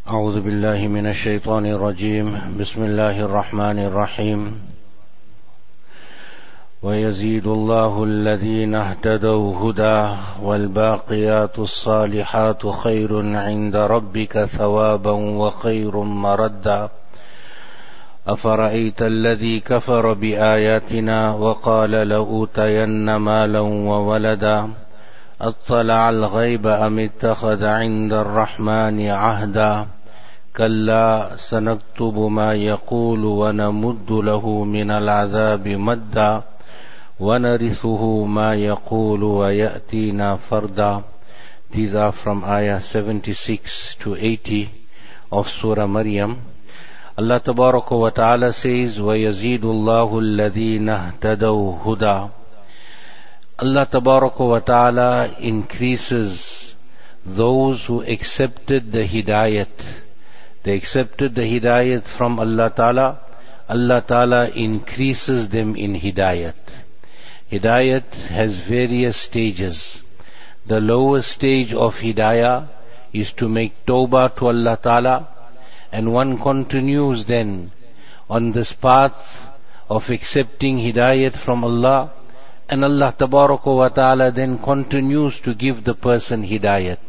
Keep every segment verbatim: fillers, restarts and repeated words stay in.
أعوذ بالله من الشيطان الرجيم بسم الله الرحمن الرحيم ويزيد الله الذين اهتدوا هدى والباقيات الصالحات خير عند ربك ثوابا وخير مردا أفرأيت الذي كفر بآياتنا وقال لأوتين مالا وولدا أطلع الغيب أم اتخذ عند الرحمن عهدا كلا سنكتب ما يقول ونمد له من العذاب مدا ونرثه ما يقول ويأتينا فردا. These are from ayah seventy-six to eighty of Surah Maryam. Allah Tabaraka wa Ta'ala says, وَيَزِيدُ اللَّهُ الَّذِينَ اهْتَدَوْا هُدًى. Allah Tabaraka wa Ta'ala increases those who accepted the hidayat. They accepted the hidayat from Allah Ta'ala. Allah Ta'ala increases them in hidayat. Hidayat has various stages. The lowest stage of hidayah is to make tawbah to Allah Ta'ala, and one continues then on this path of accepting hidayat from Allah, and Allah Tabaraka wa Ta'ala then continues to give the person hidayat.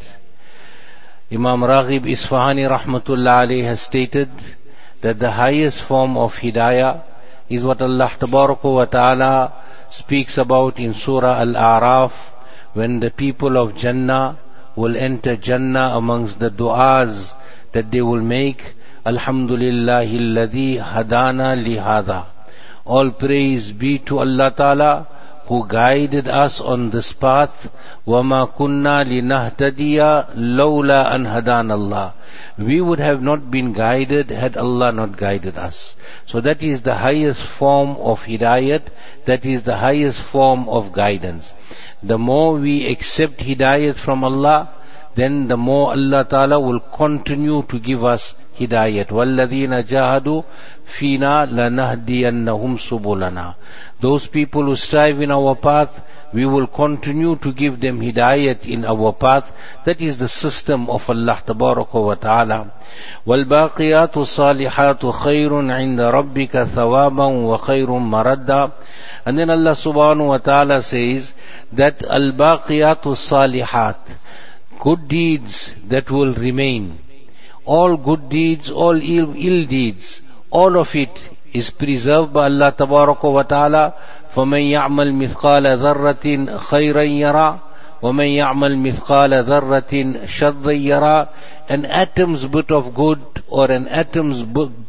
Imam Raghib Isfahani Rahmatullah Alayhi has stated that the highest form of hidayah is what Allah Tabaraka wa Ta'ala speaks about in Surah Al-A'raf, when the people of Jannah will enter Jannah. Amongst the du'as that they will make, Alhamdulillahi alladhi hadana lihada. All praise be to Allah Ta'ala who guided us on this path. وَمَا كُنَّا لِنَهْتَدِيَ لَوْلَا أَنْ هَدَانَ اللَّهِ. We would have not been guided had Allah not guided us. So that is the highest form of hidayat. That is the highest form of guidance. The more we accept hidayat from Allah, then the more Allah Ta'ala will continue to give us hidayat. وَالَّذِينَ جَاهَدُوا فِينَا لَنَهْدِيَنَّهُمْ سُبُلَنَا. Those people who strive in our path, we will continue to give them hidayat in our path. That is the system of Allah Tabaraka wa Ta'ala. وَالْبَاقِيَاتُ الصَّالِحَاتُ خَيْرٌ عِنْدَ رَبِّكَ ثَوَابًا وَخَيْرٌ مَرَدًّا. And then Allah Subhanahu wa Ta'ala says that al-baqiyatu salihat, good deeds that will remain. All good deeds, all ill, ill deeds, all of it is preserved by Allah Tabaraka wa Ta'ala. فَمَنْ يَعْمَلْ مِثْقَالَ ذَرَّةٍ خَيْرًا يَرَى وَمَنْ يَعْمَلْ مِثْقَالَ ذَرَّةٍ شَرًّا يَرَى. An atom's bit of good or an atom's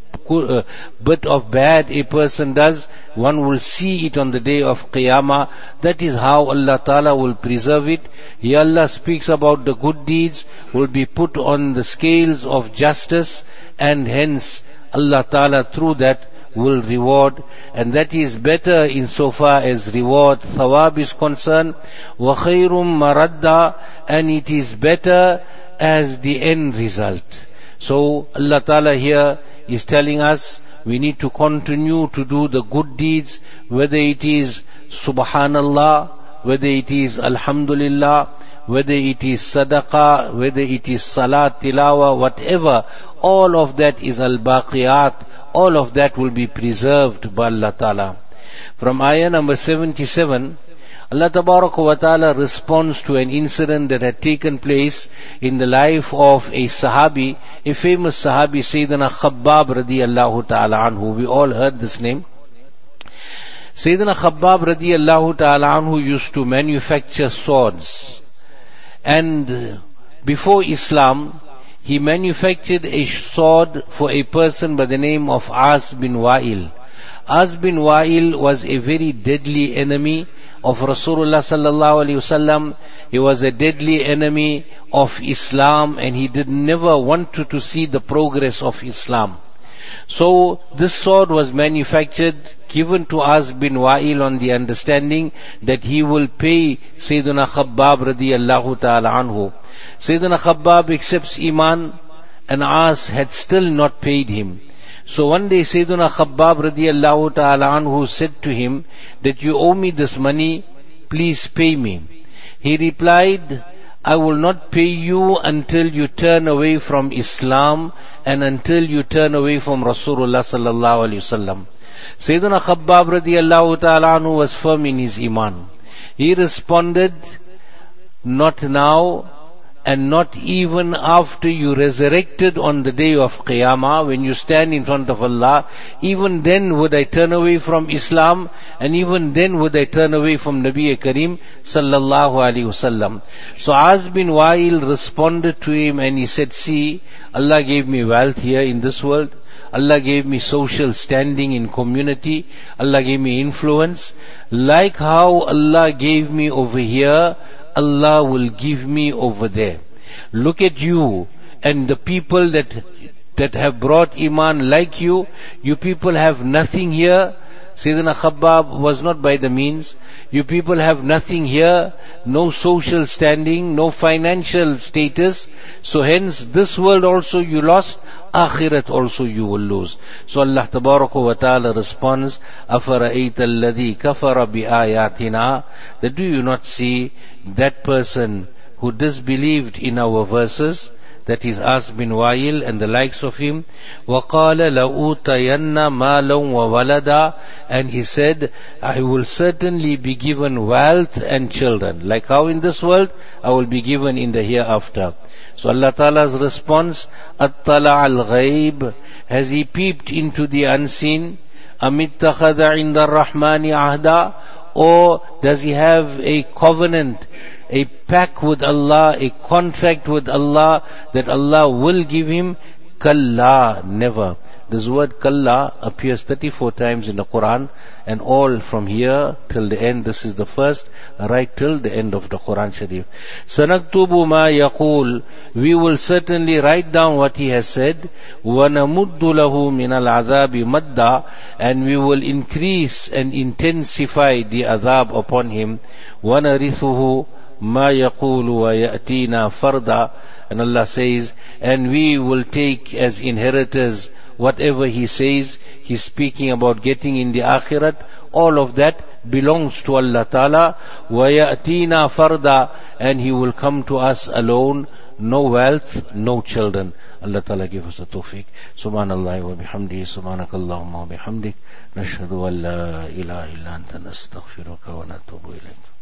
bit of bad a person does, one will see it on the day of Qiyamah. That is how Allah Ta'ala will preserve it. Here Allah speaks about the good deeds will be put on the scales of justice, and hence Allah Ta'ala through that will reward, and that is better insofar as reward, thawab is concerned. وَخَيْرٌ مَرَدًّا. And it is better as the end result. So Allah Ta'ala here is telling us we need to continue to do the good deeds, whether it is Subhanallah, whether it is Alhamdulillah, whether it is Sadaqah, whether it is Salat, Tilawa, whatever. All of that is Al-Baqiyat. All of that will be preserved by Allah Ta'ala. From ayah number seventy-seven, Allah Tabaraka wa Ta'ala responds to an incident that had taken place in the life of a Sahabi, a famous Sahabi, Sayyidina Khabbab radiyallahu ta'ala anhu. We all heard this name. Sayyidina Khabbab radiyallahu ta'ala anhu used to manufacture swords. And before Islam, he manufactured a sword for a person by the name of As bin Wa'il. As bin Wa'il was a very deadly enemy of Rasulullah sallallahu alaihi wasallam. He was a deadly enemy of Islam, and he did never wanted to see the progress of Islam. So this sword was manufactured, given to As bin Wa'il on the understanding that he will pay Sayyidina Khabbab radiyallahu ta'ala anhu. Sayyidina Khabbab accepts Iman, and As had still not paid him. So one day Sayyidina Khabbab radiyallahu ta'ala anhu said to him that you owe me this money, please pay me. He replied, I will not pay you until you turn away from Islam and until you turn away from Rasulullah sallallahu alaihi wasallam. Sayyidina Khabbab radiyallahu ta'ala anhu was firm in his iman. He responded, not now, and not even after you resurrected on the day of Qiyamah, when you stand in front of Allah, even then would I turn away from Islam, and even then would I turn away from Nabi Kareem sallallahu alaihi wasallam. So Az bin Wa'il responded to him and he said, see, Allah gave me wealth here in this world, Allah gave me social standing in community, Allah gave me influence. Like how Allah gave me over here, Allah will give me over there. Look at you and the people that that have brought Iman like you. You people have nothing here. Sayyidina Khabbab was not by the means. You people have nothing here, no social standing, no financial status. So hence this world also you lost, Akhirat also you will lose. So Allah Tabaraka wa Ta'ala responds, أَفَرَأَيْتَ الَّذِي كَفَرَ بِآيَاتِنَا, that do you not see that person who disbelieved in our verses, that is Az bin Wa'il and the likes of him, وَقَالَ لَأُوتَيَنَّ مَالًا وَوَلَدًا, and he said, I will certainly be given wealth and children. Like how in this world, I will be given in the hereafter. So Allah Ta'ala's response, أَطَّلَعَ الْغَيْبِ, has he peeped into the unseen? أَمِ اتَّخَذَ عِنْدَ الرَّحْمَنِ عَهْدًا, or does he have a covenant, a pact with Allah, a contract with Allah, that Allah will give him? Kalla, never. This word kalla appears thirty-four times in the Quran, and all from here till the end. This is the first, right till the end of the Quran Sharif. Sanaktubu ma yaqul, we will certainly write down what he has said. وَنَمُدُّ لَهُ مِنَ الْعَذَابِ مَدَّا, and we will increase and intensify the azab upon him. وَنَرِثُهُ مَا يَقُولُ وَيَأْتِينَا فَرْدًا, and Allah says, and we will take as inheritors whatever he says. He's speaking about getting in the akhirat. All of that belongs to Allah Ta'ala. وَيَأْتِينَا فَرْدًا, and he will come to us alone, no wealth, no children. Allah Ta'ala give us the tawfiq. Subhanallah wa bihamdihi, subhanakallahumma wa bihamdik, nashhadu an la ilaha illa anta nastaghfiruka wa natubu ilayk.